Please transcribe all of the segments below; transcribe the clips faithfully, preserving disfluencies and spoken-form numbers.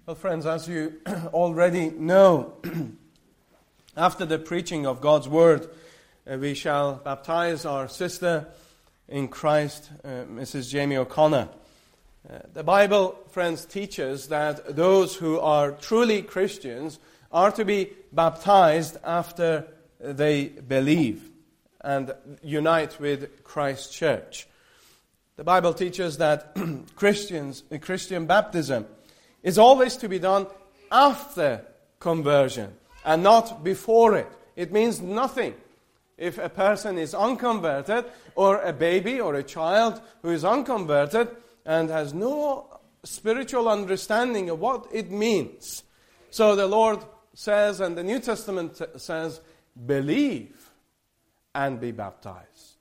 Well, friends, as you already know, after the preaching of God's Word, uh, we shall baptize our sister in Christ, uh, Missus Jamie O'Connor. Uh, the Bible, friends, teaches that those who are truly Christians are to be baptized after they believe and unite with Christ's church. The Bible teaches that Christians, Christian baptism is always to be done after conversion and not before it. It means nothing if a person is unconverted, or a baby or a child who is unconverted and has no spiritual understanding of what it means. So the Lord says, and the New Testament says, believe and be baptized.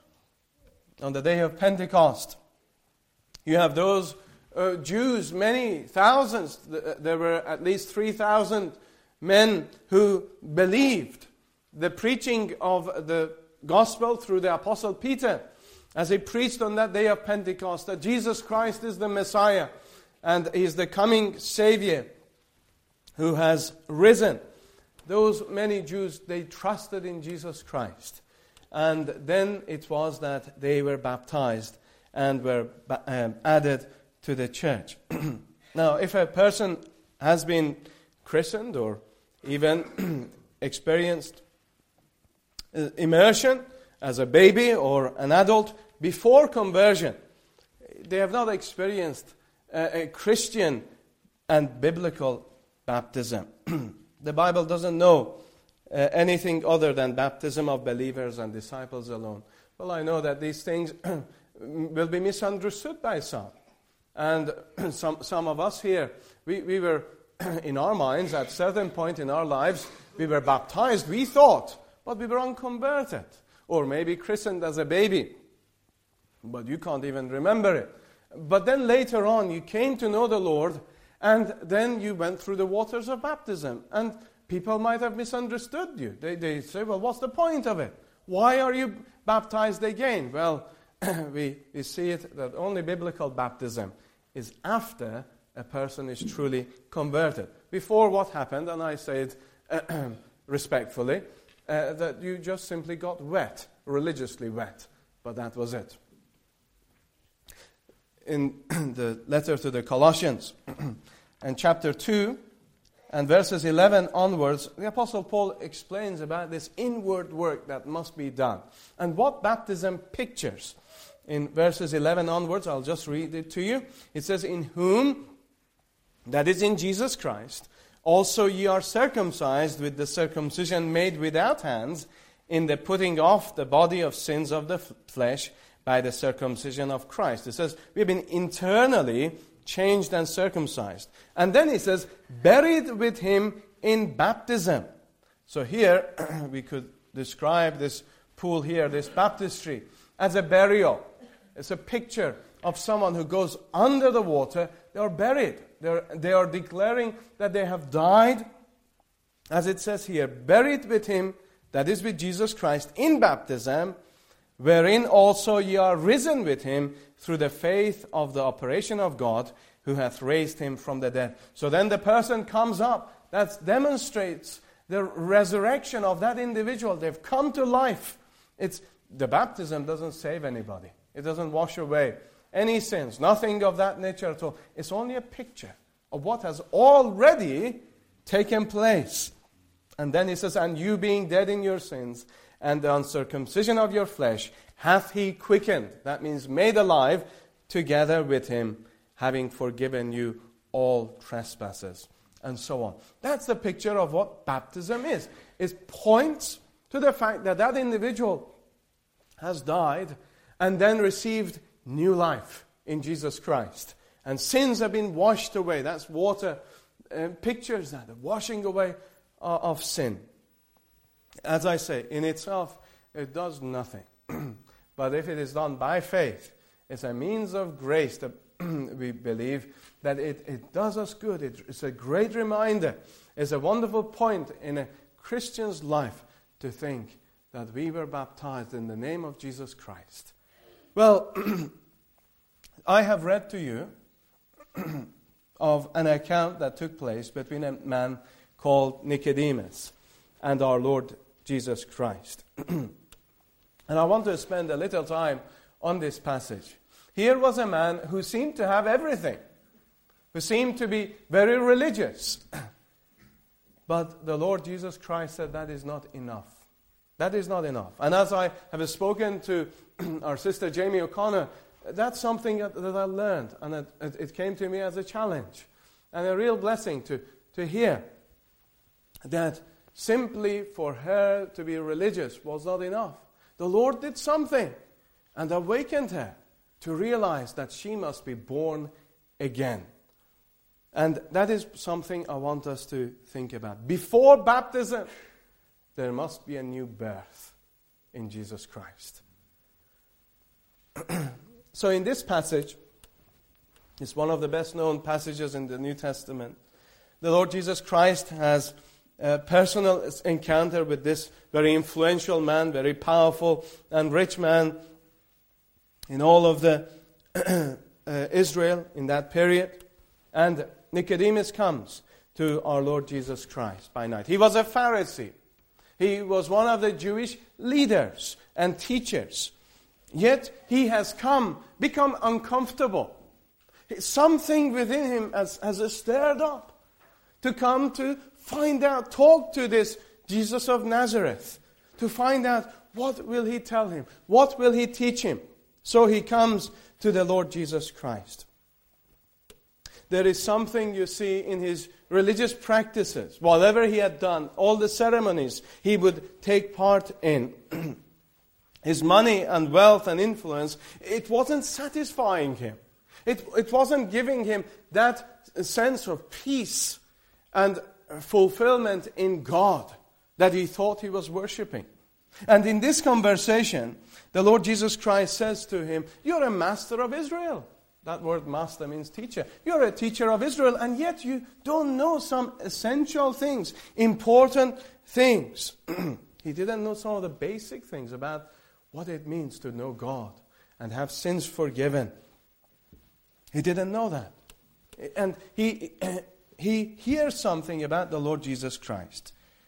On the day of Pentecost, you have those uh, Jews, many thousands, there were at least three thousand men who believed the preaching of the gospel through the Apostle Peter, as he preached on that day of Pentecost, that Jesus Christ is the Messiah and He is the coming Savior who has risen. Those many Jews, they trusted in Jesus Christ. And then it was that they were baptized and were um, added to the church. Now, if a person has been christened or even experienced immersion as a baby or an adult before conversion, they have not experienced a, a Christian and biblical baptism. The Bible doesn't know uh, anything other than baptism of believers and disciples alone. Well, I know that these things will be misunderstood by some. And some some of us here, we, we were, in our minds, at a certain point in our lives, we were baptized, we thought, but we were unconverted. Or maybe christened as a baby, but you can't even remember it. But then later on, you came to know the Lord, and then you went through the waters of baptism. And people might have misunderstood you. They, they say, well, what's the point of it? Why are you baptized again? Well, we, we see it that only biblical baptism is after a person is truly converted. Before, what happened, and I say it uh, respectfully, uh, that you just simply got wet, religiously wet, but that was it. In the letter to the Colossians, and chapter two, and verses eleven onwards, the Apostle Paul explains about this inward work that must be done, and what baptism pictures. In verses eleven onwards, I'll just read it to you. It says, in whom, that is in Jesus Christ, also ye are circumcised with the circumcision made without hands, in the putting off the body of sins of the f- flesh by the circumcision of Christ. It says, we have been internally changed and circumcised. And then it says, buried with Him in baptism. So here, we could describe this pool here, this baptistry, as a burial. It's a picture of someone who goes under the water. They are buried. They're, they are declaring that they have died, as it says here, buried with Him, that is with Jesus Christ, in baptism, wherein also ye are risen with Him through the faith of the operation of God, who hath raised Him from the dead. So then the person comes up. That demonstrates the resurrection of that individual. They've come to life. It's the baptism doesn't save anybody. It doesn't wash away any sins. Nothing of that nature at all. It's only a picture of what has already taken place. And then he says, and you being dead in your sins, and the uncircumcision of your flesh, hath He quickened. That means made alive together with Him, having forgiven you all trespasses. And so on. That's the picture of what baptism is. It points to the fact that that individual has died and then received new life in Jesus Christ. And sins have been washed away. That's water uh, pictures that, the washing away uh, of sin. As I say, in itself, it does nothing. But if it is done by faith, it's a means of grace that we believe that it, it does us good. It, it's a great reminder. It's a wonderful point in a Christian's life to think that we were baptized in the name of Jesus Christ. Well, I have read to you of an account that took place between a man called Nicodemus and our Lord Jesus Christ. And I want to spend a little time on this passage. Here was a man who seemed to have everything, who seemed to be very religious. But the Lord Jesus Christ said that is not enough. That is not enough. And as I have spoken to our sister Jamie O'Connor, that's something that, that I learned, and it, it, it came to me as a challenge and a real blessing to, to hear that simply for her to be religious was not enough. The Lord did something and awakened her to realize that she must be born again. And that is something I want us to think about. Before baptism, there must be a new birth in Jesus Christ. So in this passage, it's one of the best known passages in the New Testament. The Lord Jesus Christ has a personal encounter with this very influential man, very powerful and rich man in all of the uh, Israel in that period. And Nicodemus comes to our Lord Jesus Christ by night. He was a Pharisee. He was one of the Jewish leaders and teachers. Yet he has come, become uncomfortable. Something within him has, has stirred up to come to find out, talk to this Jesus of Nazareth, to find out what will he tell him, what will he teach him. So he comes to the Lord Jesus Christ. There is something you see in his religious practices. Whatever he had done, all the ceremonies he would take part in, his money and wealth and influence, it wasn't satisfying him. It, it wasn't giving him that sense of peace and fulfillment in God that he thought he was worshiping. And in this conversation, the Lord Jesus Christ says to him, "You're a master of Israel." That word master means teacher. You're a teacher of Israel, and yet you don't know some essential things, important things. He didn't know some of the basic things about what it means to know God and have sins forgiven. He didn't know that. And he, he hears something about the Lord Jesus Christ.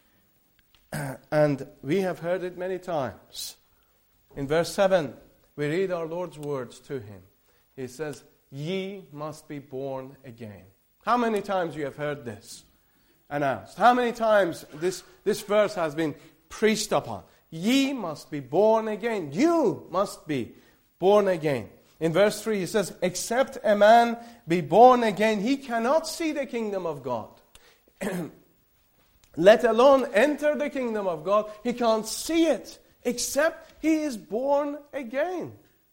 And we have heard it many times. In verse seven, we read our Lord's words to him. He says, "Ye must be born again." How many times you have heard this announced? How many times this, this verse has been preached upon? Ye must be born again. You must be born again. In verse three, he says, "Except a man be born again, he cannot see the kingdom of God." Let alone enter the kingdom of God. He can't see it except he is born again.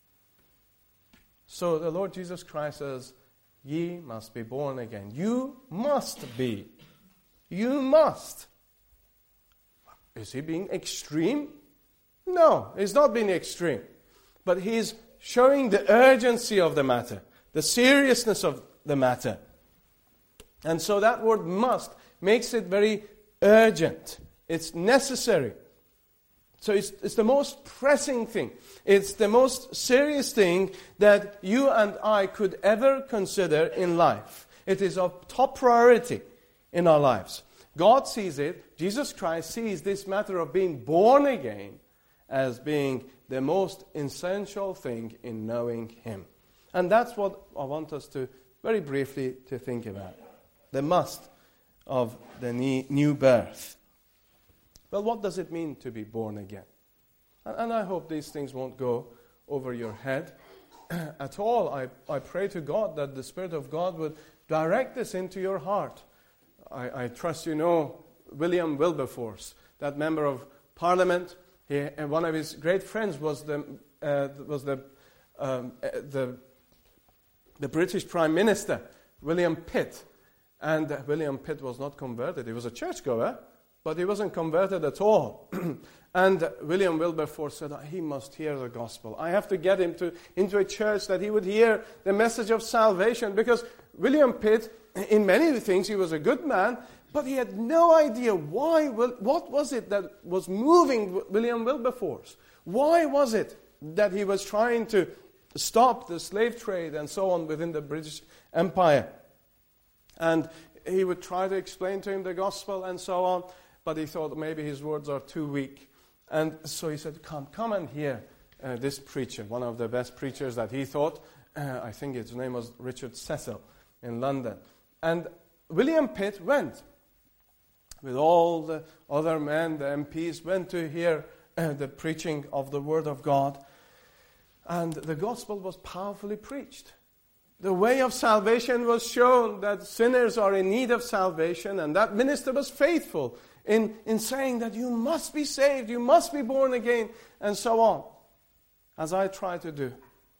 So the Lord Jesus Christ says, "Ye must be born again." You must be. You must. Is he being extreme? No, he's not being extreme. But he's showing the urgency of the matter, the seriousness of the matter. And so that word "must" makes it very urgent. It's necessary. So it's, it's the most pressing thing. It's the most serious thing that you and I could ever consider in life. It is of top priority in our lives. God sees it. Jesus Christ sees this matter of being born again as being the most essential thing in knowing Him. And that's what I want us to very briefly to think about. The must of the new birth. Well, what does it mean to be born again? And I hope these things won't go over your head at all. I, I pray to God that the Spirit of God would direct this into your heart. I, I trust you know William Wilberforce, that member of Parliament. He, and one of his great friends was the uh, was the, um, uh, the the British Prime Minister, William Pitt. And uh, William Pitt was not converted. He was a churchgoer, but he wasn't converted at all. And uh, William Wilberforce said, he must hear the gospel. I have to get him to into a church that he would hear the message of salvation. Because William Pitt, in many things, he was a good man, but he had no idea why. What was it that was moving William Wilberforce? Why was it that he was trying to stop the slave trade and so on within the British Empire? And he would try to explain to him the gospel and so on, but he thought maybe his words are too weak. And so he said, come, come and hear uh, this preacher, one of the best preachers that he thought. Uh, I think his name was Richard Cecil in London. And William Pitt went with all the other men, the M Ps, went to hear uh, the preaching of the Word of God. And the gospel was powerfully preached. The way of salvation was shown, that sinners are in need of salvation, and that minister was faithful in, in saying that you must be saved, you must be born again, and so on, as I try to do.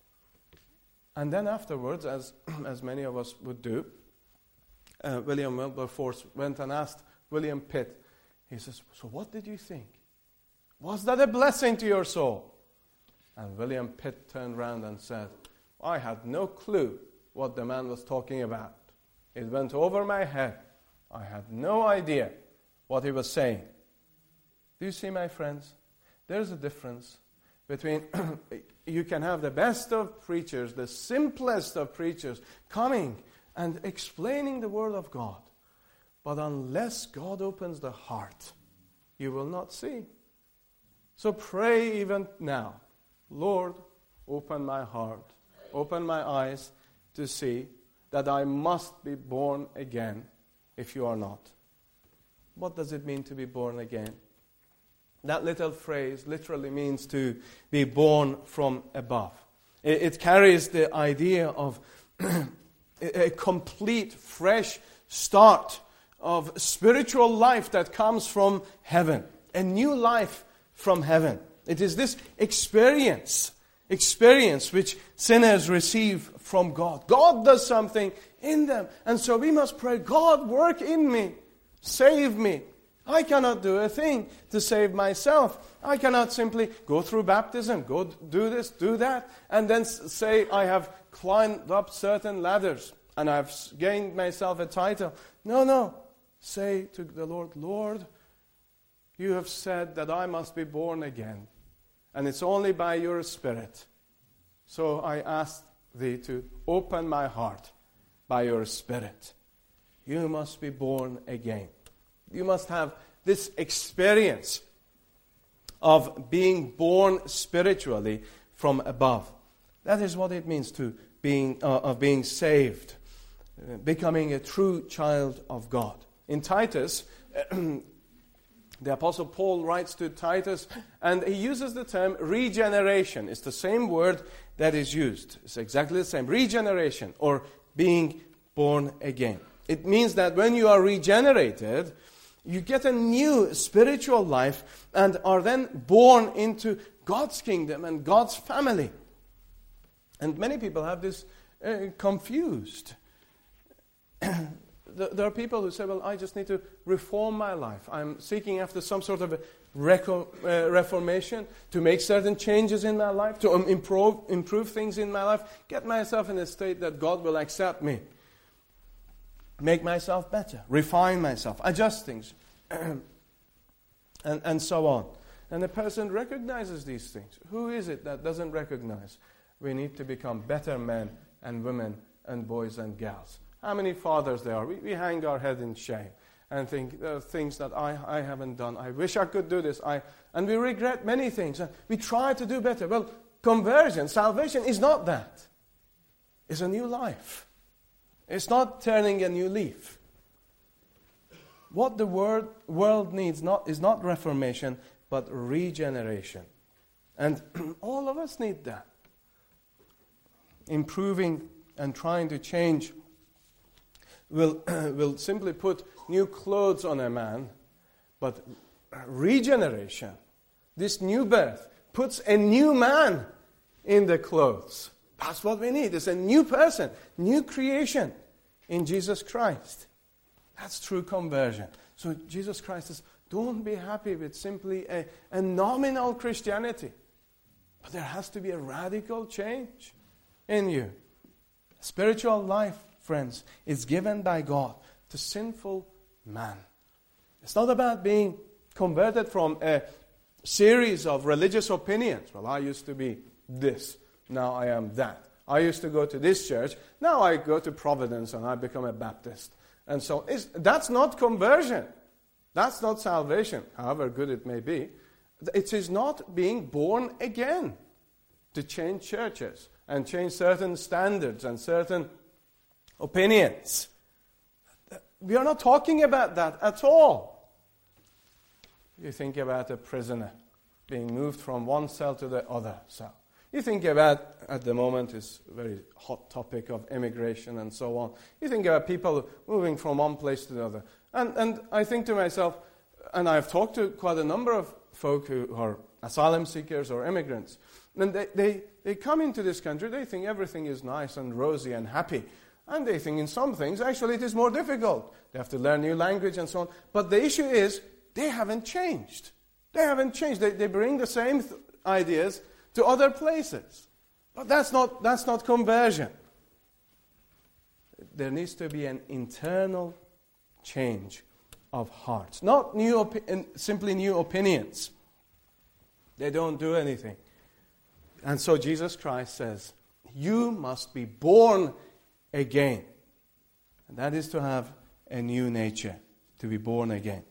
And then afterwards, as, as many of us would do, uh, William Wilberforce went and asked William Pitt, he says, so what did you think? Was that a blessing to your soul? And William Pitt turned round and said, I had no clue what the man was talking about. It went over my head. I had no idea what he was saying. Do you see, my friends? There's a difference between you can have the best of preachers, the simplest of preachers, coming and explaining the Word of God. But unless God opens the heart, you will not see. So pray even now, Lord, open my heart, open my eyes to see that I must be born again if you are not. What does it mean to be born again? That little phrase literally means to be born from above. It, it carries the idea of a complete, fresh start of spiritual life that comes from heaven. A new life from heaven. It is this experience, experience which sinners receive from God. God does something in them. And so we must pray, God, work in me. Save me. I cannot do a thing to save myself. I cannot simply go through baptism, go do this, do that, and then say I have climbed up certain ladders and I've gained myself a title. No, no. Say to the Lord, Lord, you have said that I must be born again, and it's only by your Spirit. So I ask thee to open my heart by your Spirit. You must be born again. You must have this experience of being born spiritually from above. That is what it means to being uh, of being saved, uh, becoming a true child of God. In Titus, the Apostle Paul writes to Titus, and he uses the term regeneration. It's the same word that is used. It's exactly the same. Regeneration, or being born again. It means that when you are regenerated, you get a new spiritual life and are then born into God's kingdom and God's family. And many people have this uh, confused. There are people who say, well, I just need to reform my life. I'm seeking after some sort of a reco- uh, reformation, to make certain changes in my life, to um, improve, improve things in my life, get myself in a state that God will accept me. Make myself better, refine myself, adjust things, and, and so on. And the person recognizes these things. Who is it that doesn't recognize? We need to become better men and women and boys and gals. How many fathers there are? We, we hang our head in shame and think there are things that I, I haven't done. I wish I could do this. I, and we regret many things. And we try to do better. Well, conversion, salvation is not that. It's a new life. It's not turning a new leaf. What the word, world needs not, is not reformation, but regeneration. And all of us need that. Improving and trying to change will, will simply put new clothes on a man, but regeneration, this new birth, puts a new man in the clothes. That's what we need. It's a new person, new creation in Jesus Christ. That's true conversion. So Jesus Christ says, don't be happy with simply a, a nominal Christianity. But there has to be a radical change in you. Spiritual life, friends, is given by God to sinful man. It's not about being converted from a series of religious opinions. Well, I used to be this. Now I am that. I used to go to this church. Now I go to Providence and I become a Baptist. And so it's, that's not conversion. That's not salvation, however good it may be. It is not being born again to change churches and change certain standards and certain opinions. We are not talking about that at all. You think about a prisoner being moved from one cell to the other cell. You think about, at the moment, it's a very hot topic of immigration and so on. You think about people moving from one place to the other. And, and I think to myself, and I've talked to quite a number of folk who are asylum seekers or immigrants, and they, they, they come into this country, they think everything is nice and rosy and happy. And they think in some things, actually, it is more difficult. They have to learn new language and so on. But the issue is, they haven't changed. They haven't changed. They, they bring the same th- ideas to other places. But that's not, that's not conversion. There needs to be an internal change of hearts. Not new opi- simply new opinions. They don't do anything. And so Jesus Christ says, you must be born again. And that is to have a new nature, to be born again.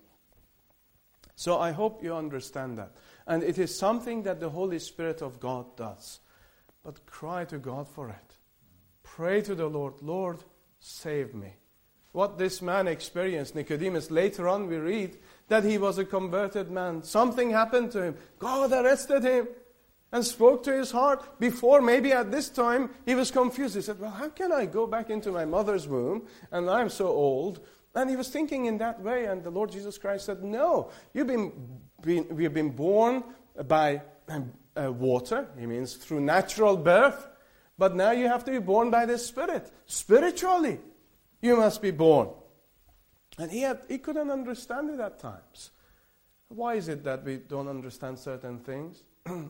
So I hope you understand that. And it is something that the Holy Spirit of God does. But cry to God for it. Pray to the Lord, Lord, save me. What this man experienced, Nicodemus, later on we read that he was a converted man. Something happened to him. God arrested him and spoke to his heart. Before, maybe at this time, he was confused. He said, well, how can I go back into my mother's womb and I'm so old? And he was thinking in that way, and the Lord Jesus Christ said, no, you've been, been, we've been born by uh, water. He means through natural birth. But now you have to be born by the Spirit. Spiritually, you must be born. And he, had, he couldn't understand it at times. Why is it that we don't understand certain things?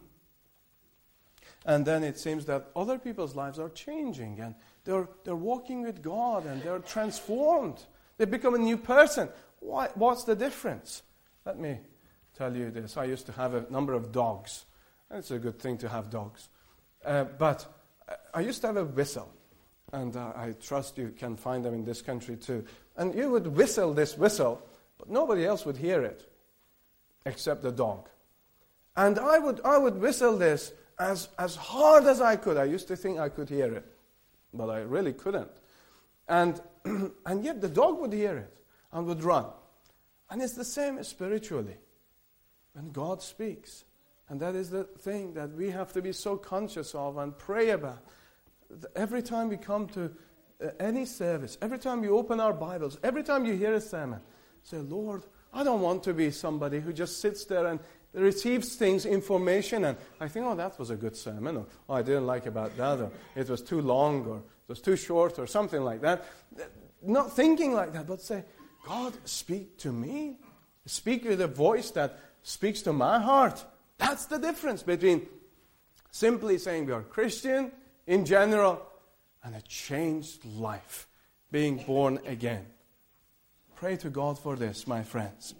And then it seems that other people's lives are changing, and they're, they're walking with God, and they're transformed. They become a new person. Why, what's the difference? Let me tell you this. I used to have a number of dogs. It's a good thing to have dogs. Uh, but I used to have a whistle. And uh, I trust you can find them in this country too. And you would whistle this whistle, but nobody else would hear it except the dog. And I would I would whistle this as, as hard as I could. I used to think I could hear it, but I really couldn't. And and yet the dog would hear it and would run. And it's the same spiritually when God speaks. And that is the thing that we have to be so conscious of and pray about. Every time we come to uh, any service, every time we open our Bibles, every time you hear a sermon, say, Lord, I don't want to be somebody who just sits there and receives things, information, and I think, oh, that was a good sermon, or oh, I didn't like about that, or it was too long, or it was too short, or something like that. Not thinking like that, but say, God, speak to me. Speak with a voice that speaks to my heart. That's the difference between simply saying we are Christian in general and a changed life, being born again. Pray to God for this, my friends.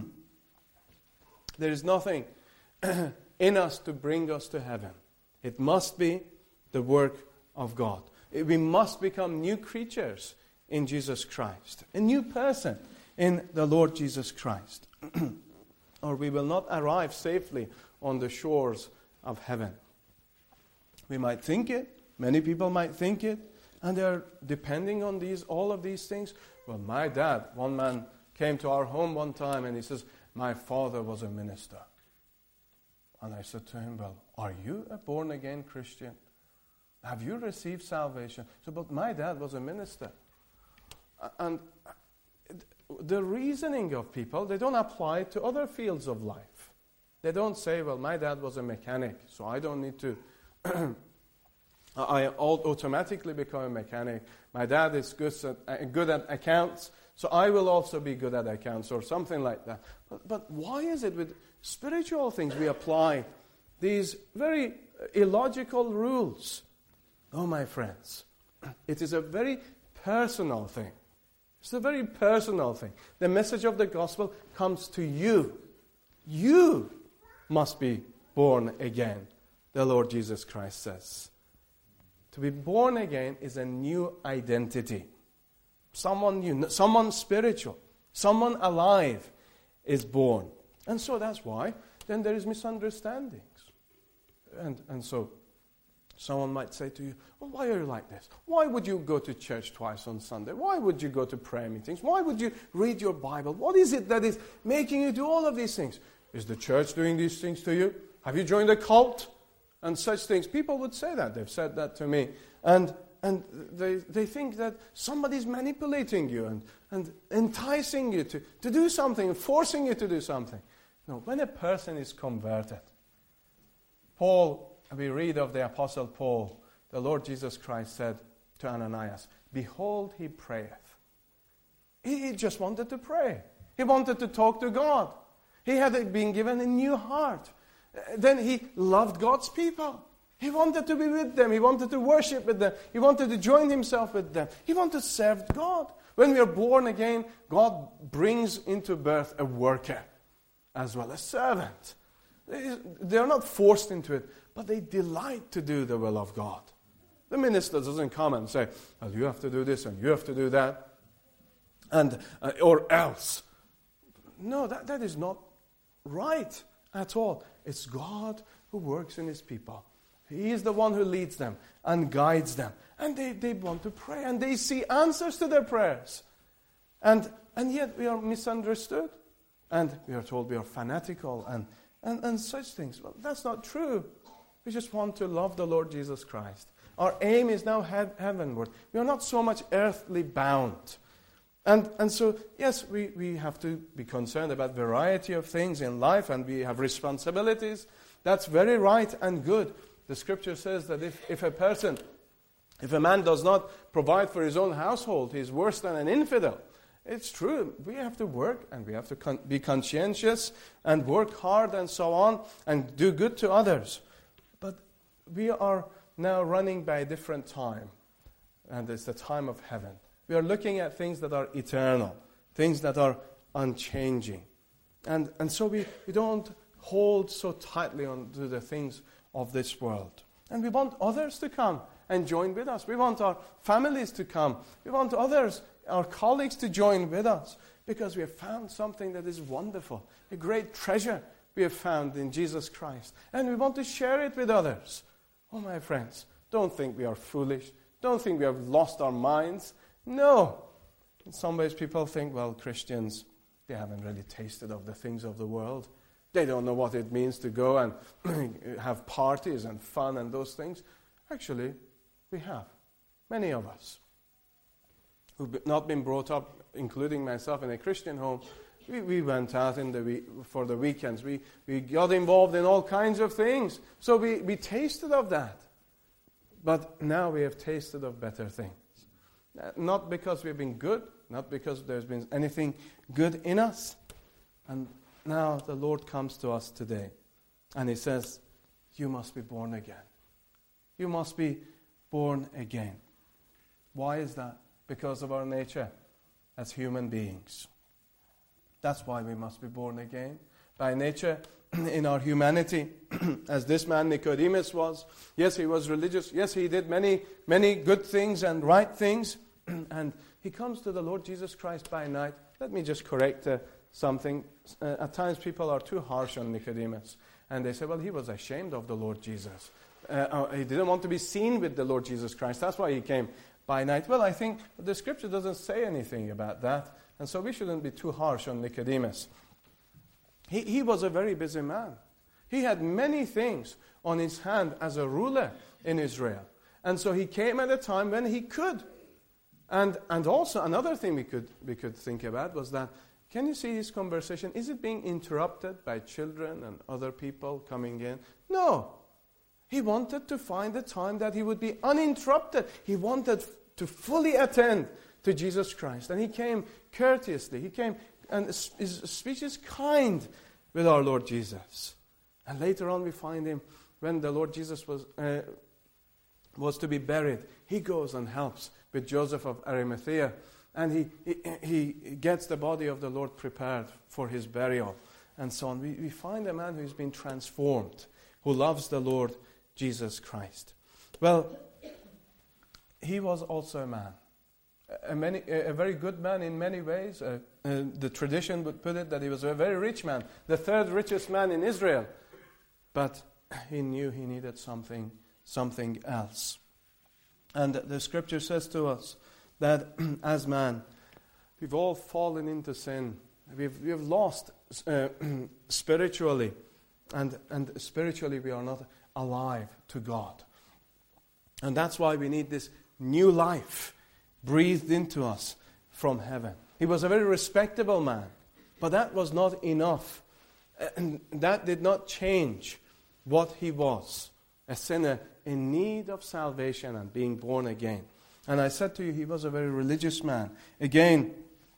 There is nothing in us to bring us to heaven. It must be the work of God. We must become new creatures in Jesus Christ, a new person in the Lord Jesus Christ, or we will not arrive safely on the shores of heaven. We might think it, many people might think it, and they're depending on these, all of these things. Well, my dad, one man came to our home one time and he says, my father was a minister. And I said to him, well, are you a born-again Christian? Have you received salvation? He said, but my dad was a minister. And the reasoning of people, they don't apply it to other fields of life. They don't say, well, my dad was a mechanic, so I don't need to... I automatically become a mechanic. My dad is good at, uh, good at accounts, so I will also be good at accounts, or something like that. But, but why is it with spiritual things we apply these very illogical rules? Oh, my friends, it is a very personal thing. It's a very personal thing. The message of the gospel comes to you. You must be born again, the Lord Jesus Christ says. To be born again is a new identity. Someone new, someone spiritual, someone alive is born. And so that's why then there is misunderstandings. And, and so someone might say to you, well, why are you like this? Why would you go to church twice on Sunday? Why would you go to prayer meetings? Why would you read your Bible? What is it that is making you do all of these things? Is the church doing these things to you? Have you joined a cult? And such things. People would say that. They've said that to me. And and they they think that somebody's manipulating you and, and enticing you to, to do something, forcing you to do something. No, when a person is converted, Paul, we read of the Apostle Paul, the Lord Jesus Christ said to Ananias, behold, he prayeth. He, he just wanted to pray. He wanted to talk to God. He had been given a new heart. Then he loved God's people. He wanted to be with them. He wanted to worship with them. He wanted to join himself with them. He wanted to serve God. When we are born again, God brings into birth a worker as well as a servant. They are not forced into it, but they delight to do the will of God. The minister doesn't come and say, well, you have to do this and you have to do that, and uh, or else. No, that, that is not right at all. It's God who works in his people. He is the one who leads them and guides them. And they, they want to pray and they see answers to their prayers. And and yet we are misunderstood. And we are told we are fanatical and, and, and such things. Well, that's not true. We just want to love the Lord Jesus Christ. Our aim is now head, heavenward. We are not so much earthly bound. And and so, yes, we, we have to be concerned about variety of things in life, and we have responsibilities. That's very right and good. The scripture says that if, if a person, if a man does not provide for his own household, he is worse than an infidel. It's true. We have to work, and we have to con- be conscientious and work hard and so on, and do good to others. But we are now running by a different time, and it's the time of heaven. We are looking at things that are eternal, things that are unchanging. And and so we, we don't hold so tightly on to the things of this world. And we want others to come and join with us. We want our families to come. We want others, our colleagues, to join with us, because we have found something that is wonderful, a great treasure we have found in Jesus Christ. And we want to share it with others. Oh, my friends, don't think we are foolish. Don't think we have lost our minds. No. In some ways people think, well, Christians, they haven't really tasted of the things of the world. They don't know what it means to go and have parties and fun and those things. Actually, we have. Many of us who've not been brought up, including myself, in a Christian home, we, we went out in the week, for the weekends. We, we got involved in all kinds of things. So we, we tasted of that. But now we have tasted of better things. Not because we've been good, not because there's been anything good in us. And now the Lord comes to us today, and he says, you must be born again. You must be born again. Why is that? Because of our nature as human beings. That's why we must be born again. By nature, in our humanity, as this man Nicodemus was. Yes, he was religious. Yes, he did many, many good things and right things. And he comes to the Lord Jesus Christ by night. Let me just correct uh, something. Uh, at times people are too harsh on Nicodemus. And they say, well, he was ashamed of the Lord Jesus. Uh, uh, he didn't want to be seen with the Lord Jesus Christ. That's why he came by night. Well, I think the scripture doesn't say anything about that. And so we shouldn't be too harsh on Nicodemus. He, he was a very busy man. He had many things on his hand as a ruler in Israel. And so he came at a time when he could. And and also another thing we could we could think about was that, can you see his conversation? Is it being interrupted by children and other people coming in? No. He wanted to find a time that he would be uninterrupted. He wanted to fully attend to Jesus Christ. And he came courteously. He came, and his speech is kind with our Lord Jesus. And later on we find him, when the Lord Jesus was uh, was to be buried, he goes and helps with Joseph of Arimathea. And he, he, he gets the body of the Lord prepared for his burial and so on. We, we find a man who's been transformed, who loves the Lord Jesus Christ. Well, he was also a man. A, many, a very good man in many ways. Uh, uh, the tradition would put it that he was a very rich man, the third richest man in Israel. But he knew he needed something, something else. And the scripture says to us that as man, we've all fallen into sin. We've, we've lost uh, spiritually. And, and spiritually we are not alive to God. And that's why we need this new life breathed into us from heaven. He was a very respectable man, but that was not enough. And that did not change what he was, a sinner in need of salvation and being born again. And I said to you, he was a very religious man. Again,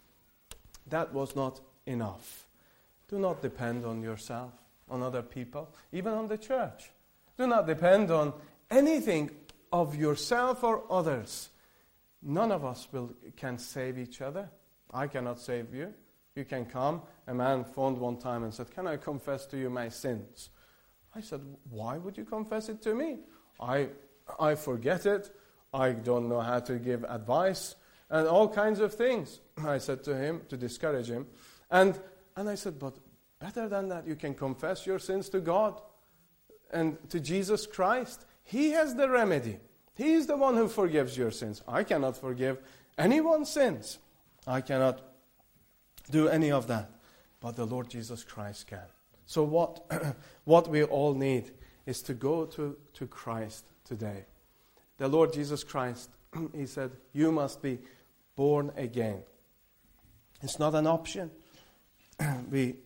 that was not enough. Do not depend on yourself, on other people, even on the church. Do not depend on anything of yourself or others. None of us will can save each other. I cannot save you. You can come. A man phoned one time and said, "Can I confess to you my sins?" I said, "Why would you confess it to me? I I forget it. I don't know how to give advice and all kinds of things." I said to him, to discourage him. And and I said, "But better than that, you can confess your sins to God and to Jesus Christ. He has the remedy. He is the one who forgives your sins. I cannot forgive anyone's sins. I cannot do any of that. But the Lord Jesus Christ can." So what what we all need is to go to, to Christ today. The Lord Jesus Christ, he said, you must be born again. It's not an option. We,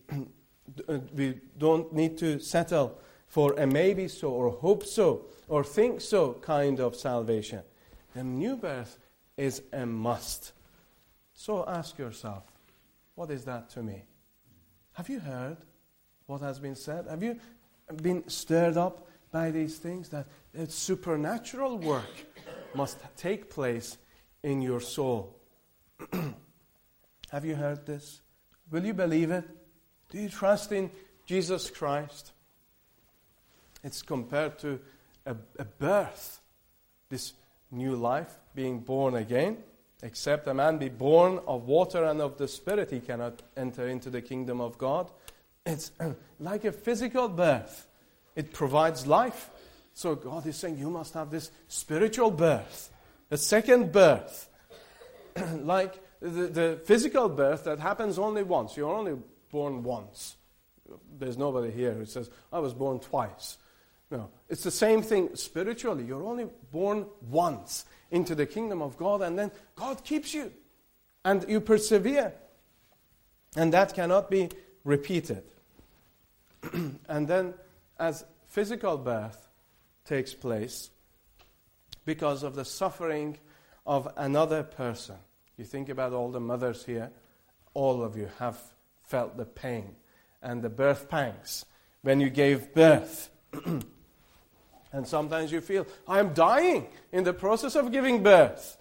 we don't need to settle for a maybe so or hope so or think so kind of salvation. The new birth is a must. So ask yourself, what is that to me? Have you heard what has been said? Have you been stirred up by these things? That a supernatural work must take place in your soul. Have you heard this? Will you believe it? Do you trust in Jesus Christ? It's compared to a, a birth, this new life, being born again. Except a man be born of water and of the Spirit, he cannot enter into the kingdom of God. It's like a physical birth. It provides life. So God is saying you must have this spiritual birth, a second birth. Like the, the physical birth that happens only once. You're only born once. There's nobody here who says, I was born twice. No, it's the same thing spiritually. You're only born once into the kingdom of God, and then God keeps you. And you persevere. And that cannot be repeated. And then, as physical birth takes place, because of the suffering of another person. You think about all the mothers here. All of you have felt the pain and the birth pangs when you gave birth. And sometimes you feel, I am dying in the process of giving birth.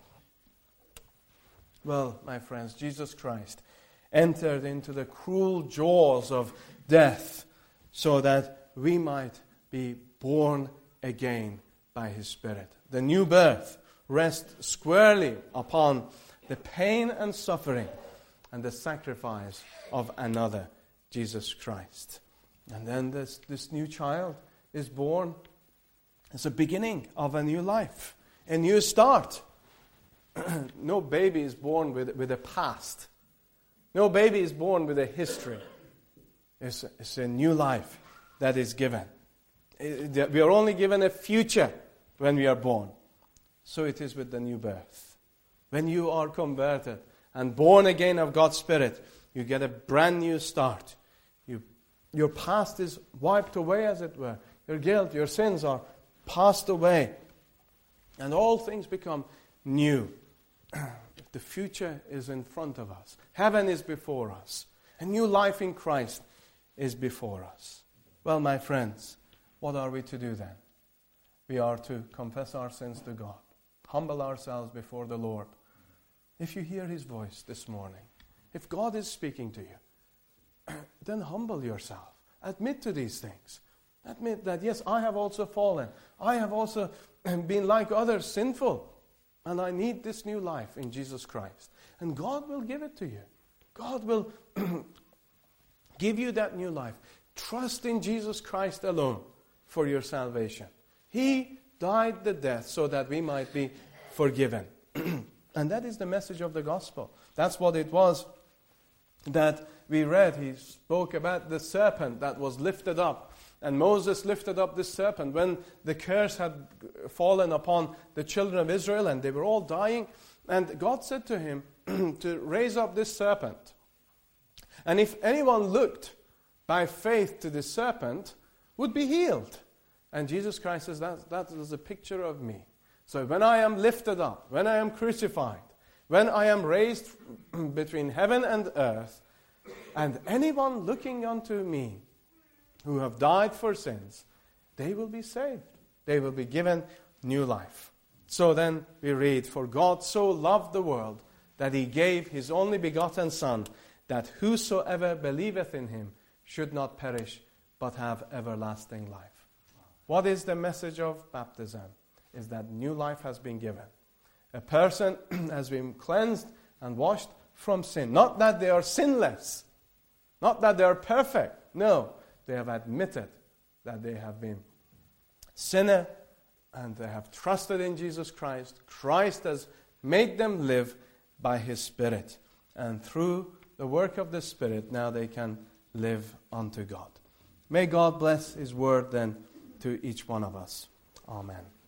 Well, my friends, Jesus Christ entered into the cruel jaws of death so that we might be born again by His Spirit. The new birth rests squarely upon the pain and suffering and the sacrifice of another, Jesus Christ. And then this, this new child is born. It's a beginning of a new life, a new start. No baby is born with, with a past. No baby is born with a history. It's, it's a new life that is given. It, we are only given a future when we are born. So it is with the new birth. When you are converted and born again of God's Spirit, you get a brand new start. You, your past is wiped away, as it were. Your guilt, your sins are passed away. And all things become new. The future is in front of us. Heaven is before us. A new life in Christ is before us. Well, my friends, what are we to do then? We are to confess our sins to God. Humble ourselves before the Lord. If you hear His voice this morning, if God is speaking to you, then humble yourself. Admit to these things. Admit that, yes, I have also fallen. I have also been like others, sinful. And I need this new life in Jesus Christ. And God will give it to you. God will give you that new life. Trust in Jesus Christ alone for your salvation. He died the death so that we might be forgiven. And that is the message of the gospel. That's what it was that we read. He spoke about the serpent that was lifted up. And Moses lifted up this serpent when the curse had fallen upon the children of Israel and they were all dying. And God said to him to raise up this serpent. And if anyone looked by faith to the serpent, would be healed. And Jesus Christ says that, that is a picture of me. So when I am lifted up, when I am crucified, when I am raised between heaven and earth, and anyone looking unto me who have died for sins, they will be saved. They will be given new life. So then we read, for God so loved the world that he gave his only begotten Son, that whosoever believeth in him should not perish, but have everlasting life. What is the message of baptism? Is that new life has been given. A person has been cleansed and washed from sin. Not that they are sinless. Not that they are perfect. No, they have admitted that they have been sinner and they have trusted in Jesus Christ. Christ has made them live by his Spirit. And through the work of the Spirit, now they can live unto God. May God bless his word then to each one of us. Amen.